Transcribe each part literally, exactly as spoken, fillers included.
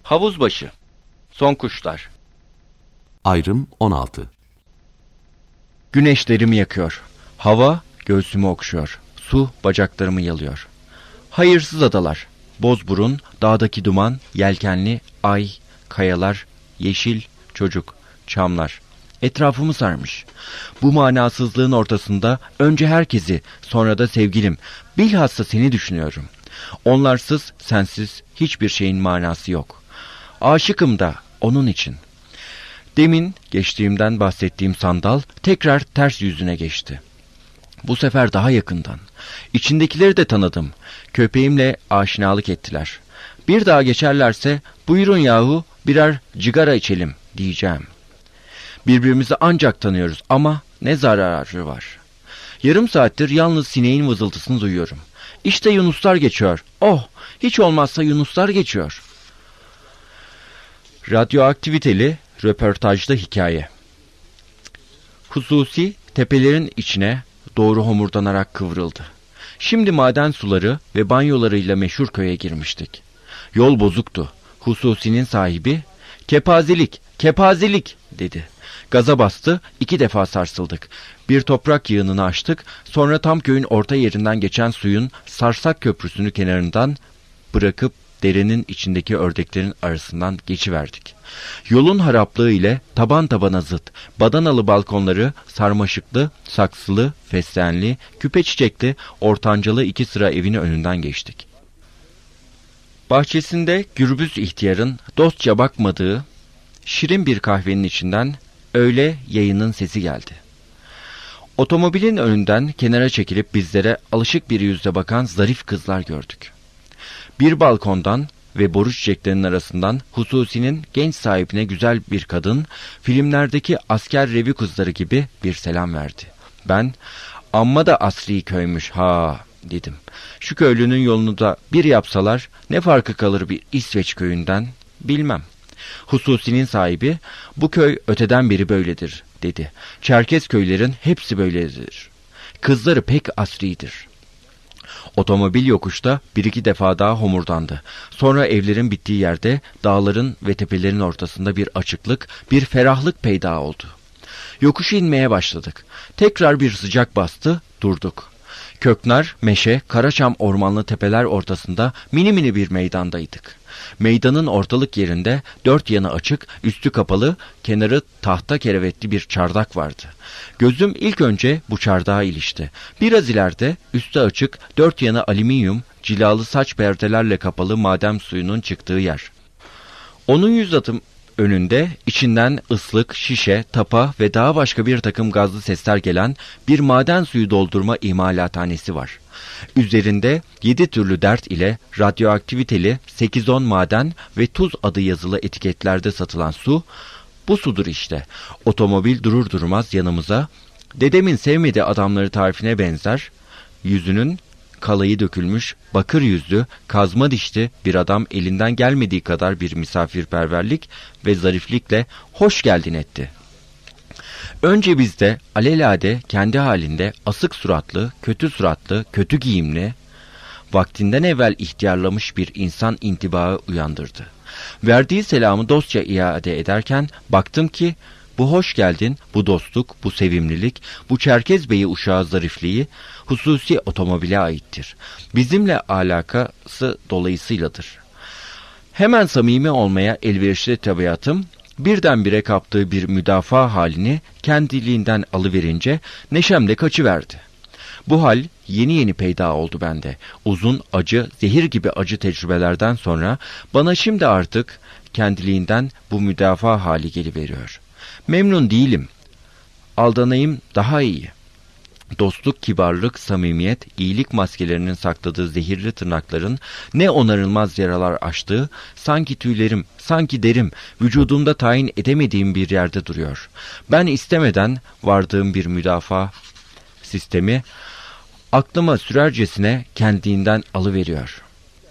Havuzbaşı. Son kuşlar. Ayrım on altı. Güneş derimi yakıyor. Hava göğsümü okşuyor. Su bacaklarımı yalıyor. Hayırsız adalar. Bozburun, dağdaki duman, yelkenli, ay, kayalar, yeşil, çocuk, çamlar. Etrafımı sarmış. Bu manasızlığın ortasında önce herkesi, sonra da sevgilim, bilhassa seni düşünüyorum. Onlarsız, sensiz hiçbir şeyin manası yok. Aşıkım da onun için. Demin geçtiğimden bahsettiğim sandal tekrar ters yüzüne geçti. Bu sefer daha yakından. İçindekileri de tanıdım. Köpeğimle aşinalık ettiler. Bir daha geçerlerse buyurun yahu birer cigara içelim diyeceğim. Birbirimizi ancak tanıyoruz ama ne zararı var. Yarım saattir yalnız sineğin vızıltısını duyuyorum. İşte yunuslar geçiyor. Oh, hiç olmazsa yunuslar geçiyor. Radyoaktiviteli röportajda hikaye. Hususi tepelerin içine doğru homurdanarak kıvrıldı. Şimdi maden suları ve banyolarıyla meşhur köye girmiştik. Yol bozuktu. Hususi'nin sahibi kepazelik, kepazelik dedi. Gaza bastı, iki defa sarsıldık. Bir toprak yığınını açtık, sonra tam köyün orta yerinden geçen suyun Sarsak Köprüsü'nü kenarından bırakıp derenin içindeki ördeklerin arasından geçiverdik. Yolun haraplığı ile taban tabana zıt, badanalı balkonları, sarmaşıklı, saksılı, fesleğenli, küpe çiçekli, ortancalı iki sıra evin önünden geçtik. Bahçesinde gürbüz ihtiyarın dostça bakmadığı şirin bir kahvenin içinden öğle yayının sesi geldi. Otomobilin önünden kenara çekilip bizlere alışık bir yüzle bakan zarif kızlar gördük. Bir balkondan ve boru çiçeklerinin arasından Hususi'nin genç sahibine güzel bir kadın, filmlerdeki asker revi kızları gibi bir selam verdi. Ben, amma da asri köymüş ha dedim. Şu köylünün yolunu da bir yapsalar ne farkı kalır bir İsveç köyünden bilmem. Hususi'nin sahibi, bu köy öteden beri böyledir dedi. Çerkez köylerin hepsi böyledir. Kızları pek asridir. Otomobil yokuşta bir iki defa daha homurdandı. Sonra evlerin bittiği yerde dağların ve tepelerin ortasında bir açıklık, bir ferahlık peyda oldu. Yokuşu inmeye başladık. Tekrar bir sıcak bastı, durduk. Köknar, meşe, karaçam ormanlı tepeler ortasında mini mini bir meydandaydık. Meydanın ortalık yerinde dört yanı açık, üstü kapalı, kenarı tahta kerevetli bir çardak vardı. Gözüm ilk önce bu çardağa ilişti. Biraz ileride üstü açık, dört yanı alüminyum, cilalı saç perdelerle kapalı maden suyunun çıktığı yer. Onun yüz adım önünde içinden ıslık, şişe, tapa ve daha başka bir takım gazlı sesler gelen bir maden suyu doldurma imalathanesi var. Üzerinde yedi türlü dert ile radyoaktiviteli sekiz on maden ve tuz adı yazılı etiketlerde satılan su, bu sudur işte. Otomobil durur durmaz yanımıza, dedemin sevmediği adamları tarifine benzer, yüzünün kalayı dökülmüş, bakır yüzlü, kazma dişli bir adam elinden gelmediği kadar bir misafirperverlik ve zariflikle hoş geldin etti. Önce bizde alelade kendi halinde asık suratlı, kötü suratlı, kötü giyimli, vaktinden evvel ihtiyarlamış bir insan intibağı uyandırdı. Verdiği selamı dostça iade ederken baktım ki bu hoş geldin, bu dostluk, bu sevimlilik, bu Çerkez Beyi uşağı zarifliği hususi otomobile aittir. Bizimle alakası dolayısıyladır. Hemen samimi olmaya elverişli tabiatım, birdenbire kaptığı bir müdafaa halini kendiliğinden alıverince neşem de kaçıverdi. Bu hal yeni yeni peyda oldu bende. Uzun, acı, zehir gibi acı tecrübelerden sonra bana şimdi artık kendiliğinden bu müdafaa hali geliveriyor. Memnun değilim. Aldanayım daha iyi. Dostluk, kibarlık, samimiyet, iyilik maskelerinin sakladığı zehirli tırnakların ne onarılmaz yaralar açtığı, sanki tüylerim, sanki derim, vücudumda tayin edemediğim bir yerde duruyor. Ben istemeden vardığım bir müdafaa sistemi, aklıma sürercesine kendinden alıveriyor.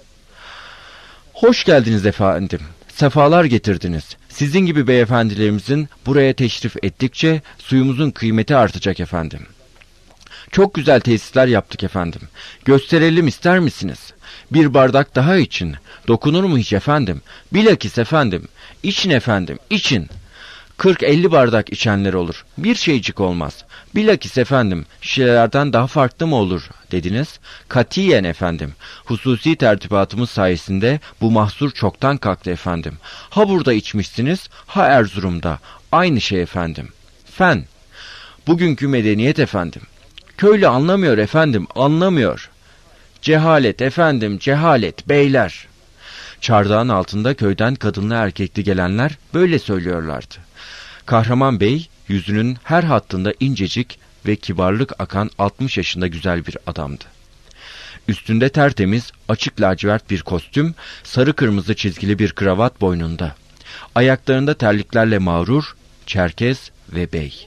Hoş geldiniz efendim. Sefalar getirdiniz. Sizin gibi beyefendilerimizin buraya teşrif ettikçe suyumuzun kıymeti artacak efendim. Çok güzel tesisler yaptık efendim. Gösterelim ister misiniz? Bir bardak daha için. Dokunur mu hiç efendim? Bilakis efendim. İçin efendim, için. Kırk elli bardak içenler olur. Bir şeycik olmaz. Bilakis efendim, şişelerden daha farklı mı olur dediniz? Katiyen efendim. Hususi tertibatımız sayesinde bu mahsur çoktan kalktı efendim. Ha burada içmişsiniz, ha Erzurum'da. Aynı şey efendim. Fen. Bugünkü medeniyet efendim. Köylü anlamıyor efendim, anlamıyor. Cehalet efendim, cehalet beyler. Çardağın altında köyden kadınlı erkekli gelenler böyle söylüyorlardı. Kahraman Bey yüzünün her hattında incecik ve kibarlık akan altmış yaşında güzel bir adamdı. Üstünde tertemiz, açık lacivert bir kostüm, sarı kırmızı çizgili bir kravat boynunda. Ayaklarında terliklerle mağrur, Çerkez ve bey.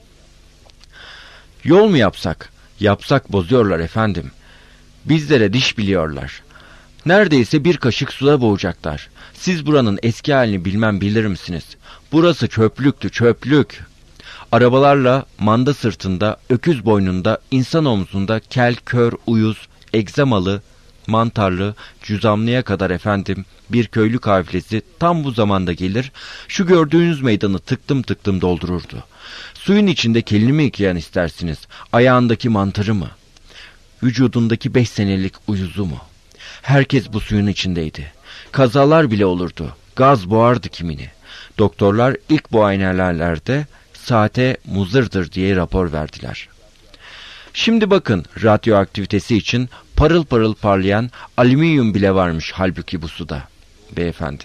Yol mu yapsak? Yapsak bozuyorlar efendim. Bizlere diş biliyorlar. Neredeyse bir kaşık suda boğacaklar. Siz buranın eski halini bilmem bilir misiniz? Burası çöplüktü, çöplük. Arabalarla manda sırtında, öküz boynunda, insan omzunda kel, kör, uyuz, egzamalı, mantarlı, cüzamlıya kadar efendim bir köylü kafilesi tam bu zamanda gelir, şu gördüğünüz meydanı tıktım tıktım doldururdu. Suyun içinde kelini mi yıkayan istersiniz? Ayağındaki mantarı mı? Vücudundaki beş senelik uyuzu mu? Herkes bu suyun içindeydi. Kazalar bile olurdu. Gaz boğardı kimini. Doktorlar ilk muayenelerlerde saate muzırdır diye rapor verdiler. Şimdi bakın, radyoaktivitesi için parıl parıl parlayan alüminyum bile varmış halbuki bu suda. Beyefendi.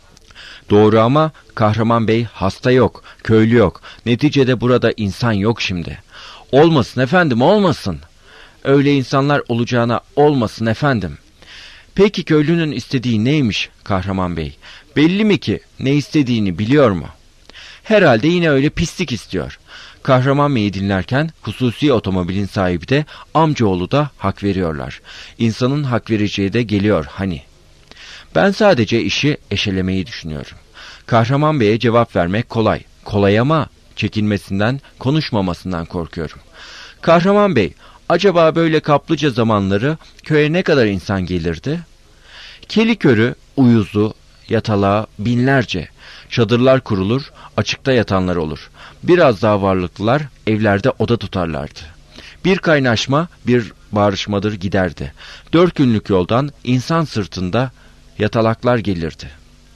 Doğru ama Kahraman Bey hasta yok, köylü yok. Neticede burada insan yok şimdi. Olmasın efendim, olmasın. Öyle insanlar olacağına olmasın efendim. Peki köylünün istediği neymiş Kahraman Bey? Belli mi ki ne istediğini biliyor mu? Herhalde yine öyle pislik istiyor. Kahraman Bey'i dinlerken hususi otomobilin sahibi de amcaoğlu da hak veriyorlar. İnsanın hak vereceği de geliyor hani. Ben sadece işi eşelemeyi düşünüyorum. Kahraman Bey'e cevap vermek kolay. Kolay ama çekinmesinden, konuşmamasından korkuyorum. Kahraman Bey, acaba böyle kaplıca zamanları köye ne kadar insan gelirdi? Kelikörü, uyuzu, yatalağı binlerce. Çadırlar kurulur, açıkta yatanlar olur. Biraz daha varlıklılar evlerde oda tutarlardı. Bir kaynaşma, bir bağrışmadır giderdi. Dört günlük yoldan insan sırtında yatalaklar gelirdi.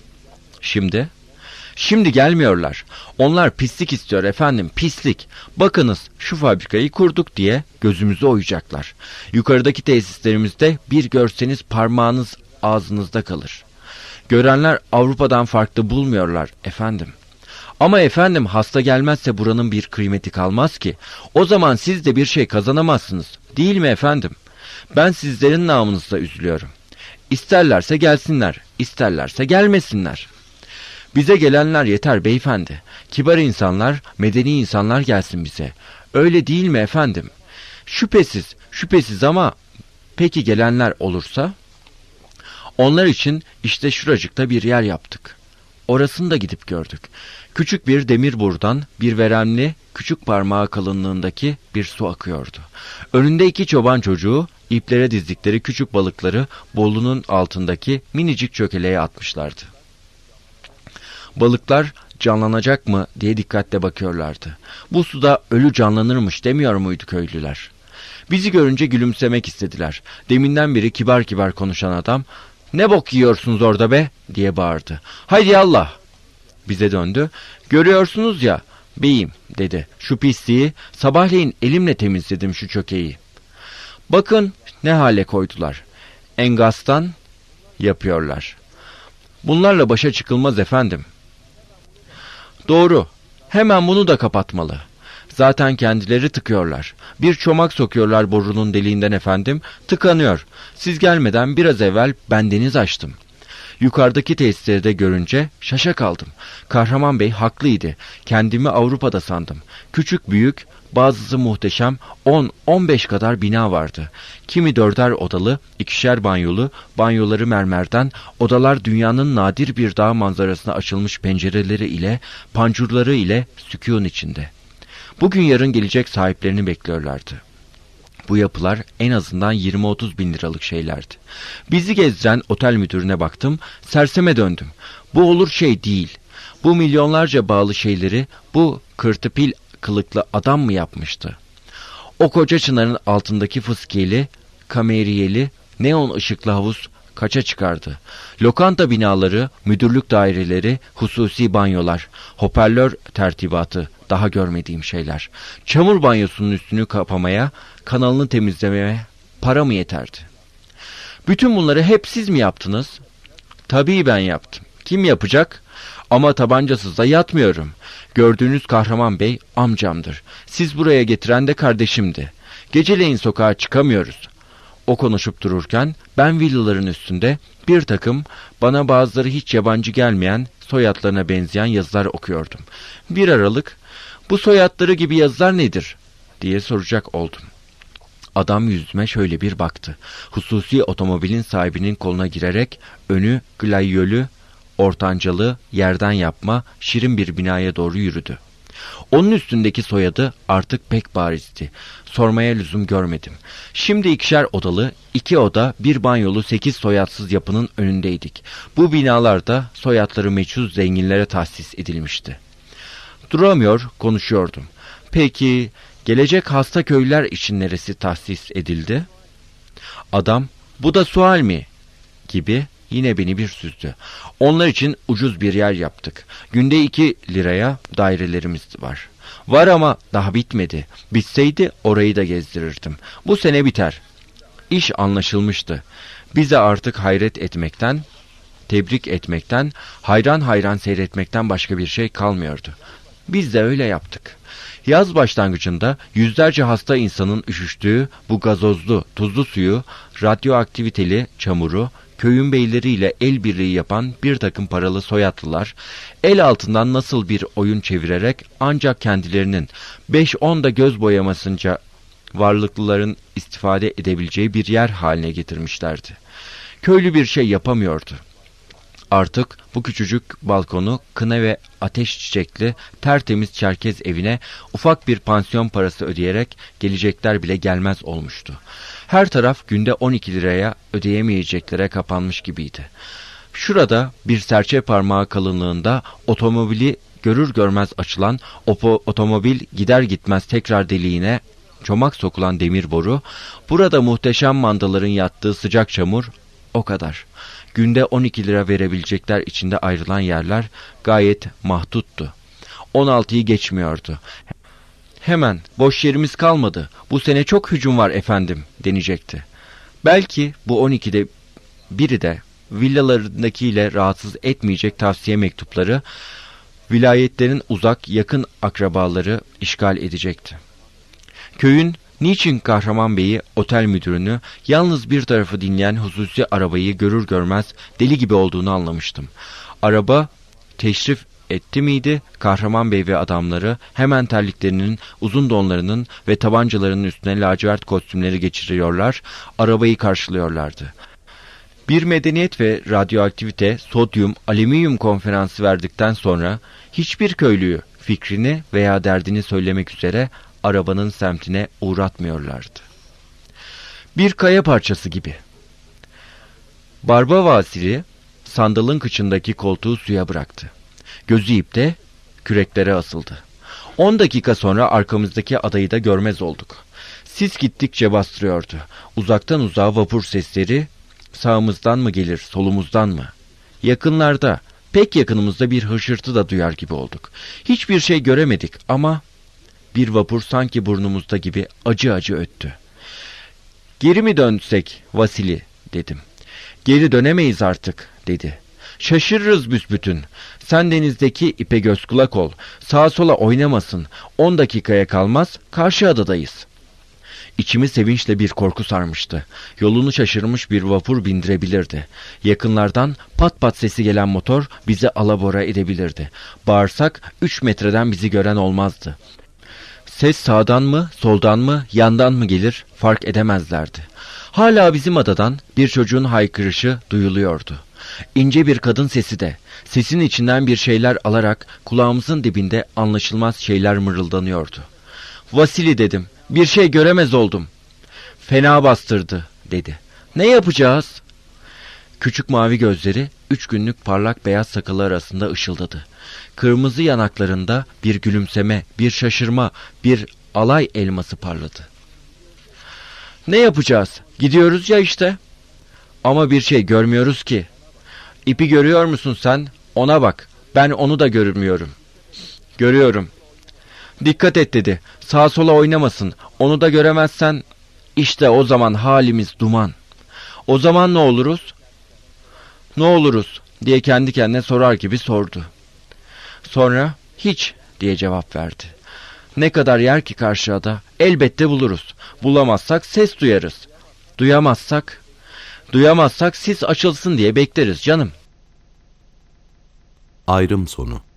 Şimdi? Şimdi gelmiyorlar. Onlar pislik istiyor efendim, pislik. Bakınız şu fabrikayı kurduk diye gözümüzü oyacaklar. Yukarıdaki tesislerimizde bir görseniz parmağınız ağzınızda kalır. Görenler Avrupa'dan farklı bulmuyorlar efendim. Ama efendim hasta gelmezse buranın bir kıymeti kalmaz ki. O zaman siz de bir şey kazanamazsınız. Değil mi efendim? Ben sizlerin namınızla üzülüyorum. İsterlerse gelsinler, isterlerse gelmesinler. Bize gelenler yeter beyefendi. Kibar insanlar, medeni insanlar gelsin bize. Öyle değil mi efendim? Şüphesiz, şüphesiz ama peki gelenler olursa? Onlar için işte şuracıkta bir yer yaptık. Orasını da gidip gördük. Küçük bir demir borudan bir veremli, küçük parmağı kalınlığındaki bir su akıyordu. Önünde iki çoban çocuğu iplere dizdikleri küçük balıkları bolunun altındaki minicik çökeleye atmışlardı. Balıklar canlanacak mı diye dikkatle bakıyorlardı. Bu suda ölü canlanırmış demiyor muydu köylüler? Bizi görünce gülümsemek istediler. Deminden beri kibar kibar konuşan adam, "Ne bok yiyorsunuz orada be?" diye bağırdı. "Haydi Allah!" Bize döndü. "Görüyorsunuz ya beyim," dedi. "Şu pisliği sabahleyin elimle temizledim şu çökeği. Bakın ne hale koydular. Engastan yapıyorlar. Bunlarla başa çıkılmaz efendim." "Doğru. Hemen bunu da kapatmalı. Zaten kendileri tıkıyorlar. Bir çomak sokuyorlar borunun deliğinden efendim. Tıkanıyor. Siz gelmeden biraz evvel bendeniz açtım. Yukarıdaki tesisleri de görünce şaşa kaldım. Kahraman Bey haklıydı. Kendimi Avrupa'da sandım. Küçük büyük, bazısı muhteşem on on beş kadar bina vardı. Kimi dörder odalı, ikişer banyolu, banyoları mermerden, odalar dünyanın nadir bir dağ manzarasına açılmış pencereleri ile, pancurları ile sükûn içinde. Bugün yarın gelecek sahiplerini bekliyorlardı. Bu yapılar en azından yirmi otuz bin liralık şeylerdi. Bizi gezdiren otel müdürüne baktım, serseme döndüm. Bu olur şey değil. Bu milyonlarca bağlı şeyleri bu kırtıpil kılıklı adam mı yapmıştı? O koca çınarın altındaki fıskiyeli, kameriyeli, neon ışıklı havuz kaça çıkardı? Lokanta binaları, müdürlük daireleri, hususi banyolar, hoparlör tertibatı, daha görmediğim şeyler. Çamur banyosunun üstünü kapamaya, kanalını temizlemeye para mı yeterdi? Bütün bunları hep siz mi yaptınız? Tabii ben yaptım. Kim yapacak? Ama tabancasız da yatmıyorum. Gördüğünüz Kahraman Bey amcamdır. Siz buraya getiren de kardeşimdi. Geceleyin sokağa çıkamıyoruz. O konuşup dururken ben villaların üstünde bir takım bana bazıları hiç yabancı gelmeyen soyadlarına benzeyen yazılar okuyordum. Bir aralık bu soyadları gibi yazılar nedir diye soracak oldum. Adam yüzüme şöyle bir baktı. Hususi otomobilin sahibinin koluna girerek önü gladyölü, ortancalı, yerden yapma, şirin bir binaya doğru yürüdü. Onun üstündeki soyadı artık pek barizdi. Sormaya lüzum görmedim. Şimdi ikişer odalı, iki oda, bir banyolu sekiz soyadsız yapının önündeydik. Bu binalarda soyadları meçhul zenginlere tahsis edilmişti. Duramıyor, konuşuyordum. Peki, gelecek hasta köylüler için neresi tahsis edildi? Adam, bu da sual mi? Gibi yine beni bir süzdü. Onlar için ucuz bir yer yaptık. Günde iki liraya dairelerimiz var. Var ama daha bitmedi. Bitseydi orayı da gezdirirdim. Bu sene biter. İş anlaşılmıştı. Bize artık hayret etmekten, tebrik etmekten, hayran hayran seyretmekten başka bir şey kalmıyordu. Biz de öyle yaptık. Yaz başlangıcında yüzlerce hasta insanın üşüştüğü bu gazozlu, tuzlu suyu, radyoaktiviteli çamuru, köyün beyleriyle el birliği yapan bir takım paralı soyadlılar, el altından nasıl bir oyun çevirerek ancak kendilerinin beş on da göz boyamasınca varlıklıların istifade edebileceği bir yer haline getirmişlerdi. Köylü bir şey yapamıyordu. Artık bu küçücük balkonu kına ve ateş çiçekli tertemiz Çerkez evine ufak bir pansiyon parası ödeyerek gelecekler bile gelmez olmuştu. Her taraf günde on iki liraya ödeyemeyeceklere kapanmış gibiydi. Şurada bir serçe parmağı kalınlığında otomobili görür görmez açılan otomobil gider gitmez tekrar deliğine çomak sokulan demir boru, burada muhteşem mandaların yattığı sıcak çamur, o kadar. Günde on iki lira verebilecekler içinde ayrılan yerler gayet mahduttu. on altıyı geçmiyordu. Hemen boş yerimiz kalmadı. Bu sene çok hücum var efendim denecekti. Belki bu on ikide biri de villalarındakiyle rahatsız etmeyecek tavsiye mektupları vilayetlerin uzak yakın akrabaları işgal edecekti. Köyün niçin Kahraman Bey'i, otel müdürünü, yalnız bir tarafı dinleyen hususi arabayı görür görmez deli gibi olduğunu anlamıştım. Araba teşrif etti miydi, Kahraman Bey ve adamları hemen terliklerinin, uzun donlarının ve tabancalarının üstüne lacivert kostümleri geçiriyorlar, arabayı karşılıyorlardı. Bir medeniyet ve radyoaktivite, sodyum, alüminyum konferansı verdikten sonra hiçbir köylüyü fikrini veya derdini söylemek üzere arabanın semtine uğratmıyorlardı. Bir kaya parçası gibi. Barba Vasili sandalın kıçındaki koltuğu suya bıraktı. Gözü ipte küreklere asıldı. On dakika sonra arkamızdaki adayı da görmez olduk. Sis gittikçe bastırıyordu. Uzaktan uzağa vapur sesleri sağımızdan mı gelir, solumuzdan mı? Yakınlarda, pek yakınımızda bir hışırtı da duyar gibi olduk. Hiçbir şey göremedik ama bir vapur sanki burnumuzda gibi acı acı öttü. Geri mi dönsek Vasili dedim. Geri dönemeyiz artık dedi. Şaşırırız büsbütün. Sen denizdeki ipe göz kulak ol. Sağa sola oynamasın. On dakikaya kalmaz karşı adadayız. İçimi sevinçle bir korku sarmıştı. Yolunu şaşırmış bir vapur bindirebilirdi. Yakınlardan pat pat sesi gelen motor bizi alabora edebilirdi. Bağırsak üç metreden bizi gören olmazdı. Ses sağdan mı, soldan mı, yandan mı gelir fark edemezlerdi. Hala bizim adadan bir çocuğun haykırışı duyuluyordu. İnce bir kadın sesi de, sesin içinden bir şeyler alarak kulağımızın dibinde anlaşılmaz şeyler mırıldanıyordu. Vasili dedim, bir şey göremez oldum. Fena bastırdı dedi. Ne yapacağız? Küçük mavi gözleri üç günlük parlak beyaz sakalı arasında ışıldadı. Kırmızı yanaklarında bir gülümseme, bir şaşırma, bir alay elması parladı. Ne yapacağız? Gidiyoruz ya işte. Ama bir şey görmüyoruz ki. İpi görüyor musun sen? Ona bak. Ben onu da görmüyorum. Görüyorum. Dikkat et dedi. Sağa sola oynamasın. Onu da göremezsen işte o zaman halimiz duman. O zaman ne oluruz? Ne oluruz diye kendi kendine sorar gibi sordu. Sonra hiç diye cevap verdi. Ne kadar yer ki karşıda elbette buluruz. Bulamazsak ses duyarız. Duyamazsak, duyamazsak sis açılsın diye bekleriz canım. Ayrım sonu.